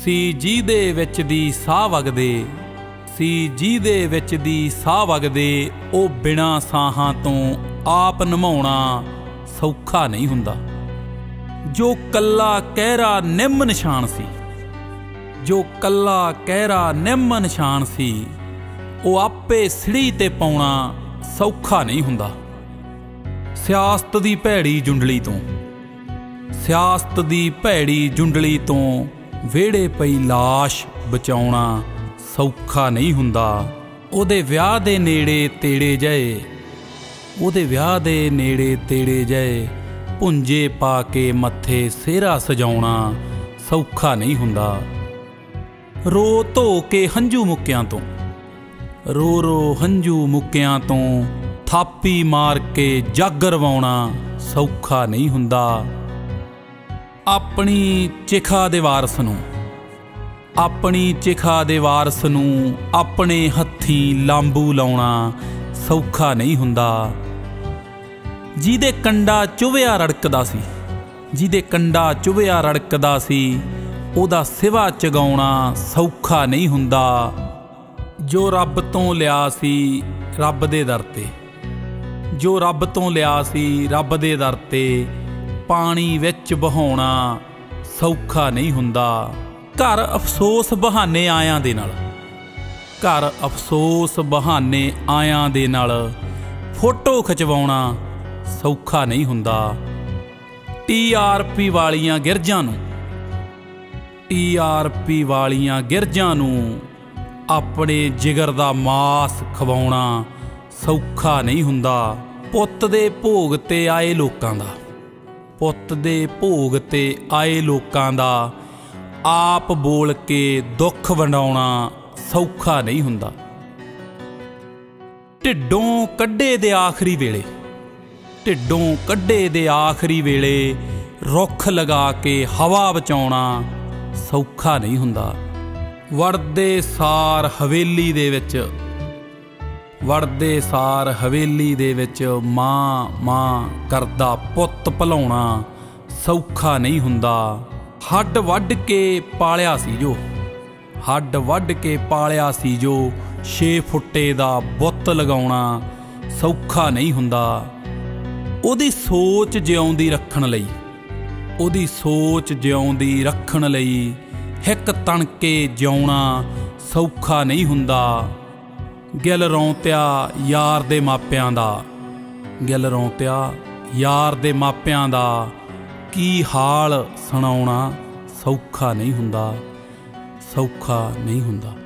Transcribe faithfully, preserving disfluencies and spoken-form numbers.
ਸੀ ਜਿਹਦੇ ਵਿੱਚ ਦੀ ਸਾਹ ਵਗਦੇ ਸੀ ਜਿਹਦੇ ਵਿੱਚ ਦੀ ਸਾਹ ਵਗਦੇ ਉਹ ਬਿਨਾਂ ਸਾਹਾਂ ਤੋਂ ਆਪ ਨਿਭਾਉਣਾ ਸੌਖਾ ਨਹੀਂ ਹੁੰਦਾ। ਜੋ ਕੱਲਾ ਕਹਿਰਾ ਨਿੰਮ ਨਿਸ਼ਾਨ ਸੀ ਜੋ ਕੱਲਾ ਕਹਿਰਾ ਨਿੰਮ ਨਿਸ਼ਾਨ ਸੀ ਉਹ ਆਪੇ ਸਿੜੀ ਤੇ ਪਾਉਣਾ ਸੌਖਾ ਨਹੀਂ ਹੁੰਦਾ। ਸਿਆਸਤ ਦੀ ਭੈੜੀ ਜੁੰਡਲੀ ਤੋਂ ਸਿਆਸਤ ਦੀ ਭੈੜੀ ਜੁੰਡਲੀ ਤੋਂ ਵਿਹੜੇ ਪਈ ਲਾਸ਼ ਬਚਾਉਣਾ ਸੌਖਾ ਨਹੀਂ ਹੁੰਦਾ। ਉਹਦੇ ਵਿਆਹ ਦੇ ਨੇੜੇ ਤੇੜੇ ਜਾਏ ਉਹਦੇ ਵਿਆਹ ਦੇ ਨੇੜੇ ਤੇੜੇ ਜਾਏ ਭੁੰਜੇ ਪਾ ਕੇ ਮੱਥੇ ਸਿਹਰਾ ਸਜਾਉਣਾ ਸੌਖਾ ਨਹੀਂ ਹੁੰਦਾ। ਰੋ ਧੋ ਕੇ ਹੰਝੂ ਮੁੱਕਿਆਂ ਤੋਂ ਰੋ ਰੋ ਹੰਝੂ ਮੁੱਕਿਆਂ ਤੋਂ ਥਾਪੀ ਮਾਰ ਕੇ ਜੱਗ ਰਵਾਉਣਾ ਸੌਖਾ ਨਹੀਂ ਹੁੰਦਾ। ਆਪਣੀ ਚਿਖਾ ਦੇ ਵਾਰਸ ਨੂੰ ਆਪਣੀ ਚਿਖਾ ਦੇ ਵਾਰਸ ਨੂੰ ਆਪਣੇ ਹੱਥੀਂ ਲਾਂਬੂ ਲਾਉਣਾ ਸੌਖਾ ਨਹੀਂ ਹੁੰਦਾ। ਜਿਹਦੇ ਕੰਡਾ ਚੁਭਿਆ ਰੜਕਦਾ ਸੀ ਜਿਹਦੇ ਕੰਡਾ ਚੁਭਿਆ ਰੜਕਦਾ ਸੀ ਉਹਦਾ ਸਿਵਾ ਚਗਾਉਣਾ ਸੌਖਾ ਨਹੀਂ ਹੁੰਦਾ। ਜੋ ਰੱਬ ਤੋਂ ਲਿਆ ਸੀ ਰੱਬ ਦੇ ਦਰ 'ਤੇ ਜੋ ਰੱਬ ਤੋਂ ਲਿਆ ਸੀ ਰੱਬ ਦੇ ਦਰ 'ਤੇ ਪਾਣੀ ਵਿੱਚ ਬਹਾਉਣਾ ਸੌਖਾ ਨਹੀਂ ਹੁੰਦਾ। ਘਰ ਅਫਸੋਸ ਬਹਾਨੇ ਆਇਆਂ ਦੇ ਨਾਲ ਘਰ ਅਫਸੋਸ ਬਹਾਨੇ ਆਇਆਂ ਦੇ ਨਾਲ ਫੋਟੋ ਖਿਚਵਾਉਣਾ ਸੌਖਾ ਨਹੀਂ ਹੁੰਦਾ। ਟੀ ਆਰ ਪੀ ਵਾਲੀਆਂ ਗਿਰਜਾਂ ਨੂੰ ਟੀ ਆਰ ਪੀ ਵਾਲੀਆਂ ਗਿਰਜਾਂ ਨੂੰ ਆਪਣੇ ਜਿਗਰ ਦਾ ਮਾਸ ਖਵਾਉਣਾ ਸੌਖਾ ਨਹੀਂ ਹੁੰਦਾ। ਪੁੱਤ ਦੇ ਭੋਗ ਤੇ ਆਏ ਲੋਕਾਂ ਦਾ ਪੁੱਤ ਦੇ ਭੋਗ ਤੇ ਆਏ ਲੋਕਾਂ ਦਾ ਆਪ ਬੋਲ ਕੇ ਦੁੱਖ ਵੰਡਾਉਣਾ ਸੌਖਾ ਨਹੀਂ ਹੁੰਦਾ। ਢਿੱਡੋਂ ਕੱਢੇ ਦੇ ਆਖਰੀ ਵੇਲੇ ਢਿੱਡੋਂ ਕੱਢੇ ਦੇ ਆਖਰੀ ਵੇਲੇ ਰੁੱਖ ਲਗਾ ਕੇ ਹਵਾ ਬਚਾਉਣਾ ਸੌਖਾ ਨਹੀਂ ਹੁੰਦਾ। ਵੜਦੇ ਸਾਰ ਹਵੇਲੀ ਦੇ ਵਿੱਚ ਵੜਦੇ ਸਾਰ ਹਵੇਲੀ ਦੇ ਵਿੱਚ ਮਾਂ ਮਾਂ ਕਰਦਾ ਪੁੱਤ ਭੁਲਾਉਣਾ ਸੌਖਾ ਨਹੀਂ ਹੁੰਦਾ। ਹੱਡ ਵੱਢ ਕੇ ਪਾਲਿਆ ਸੀ ਜੋ ਹੱਡ ਵੱਢ ਕੇ ਪਾਲਿਆ ਸੀ ਜੋ ਛੇ ਫੁੱਟੇ ਦਾ ਬੁੱਤ ਲਗਾਉਣਾ ਸੌਖਾ ਨਹੀਂ ਹੁੰਦਾ। ਉਹਦੀ ਸੋਚ ਜਿਉਂਦੀ ਰੱਖਣ ਲਈ ਉਹਦੀ ਸੋਚ ਜਿਉਂਦੀ ਰੱਖਣ ਲਈ ਹਿੱਕ ਤਣ ਕੇ ਜਿਉਣਾ ਸੌਖਾ ਨਹੀਂ ਹੁੰਦਾ। ਗਿਲ ਰੌਂਤਿਆ ਯਾਰ ਦੇ ਮਾਪਿਆਂ ਦਾ ਗਿਲ ਰੌਂਤਿਆ ਯਾਰ ਦੇ ਮਾਪਿਆਂ ਦਾ ਕੀ ਹਾਲ ਸੁਣਾਉਣਾ ਸੌਖਾ ਨਹੀਂ ਹੁੰਦਾ ਸੌਖਾ ਨਹੀਂ ਹੁੰਦਾ।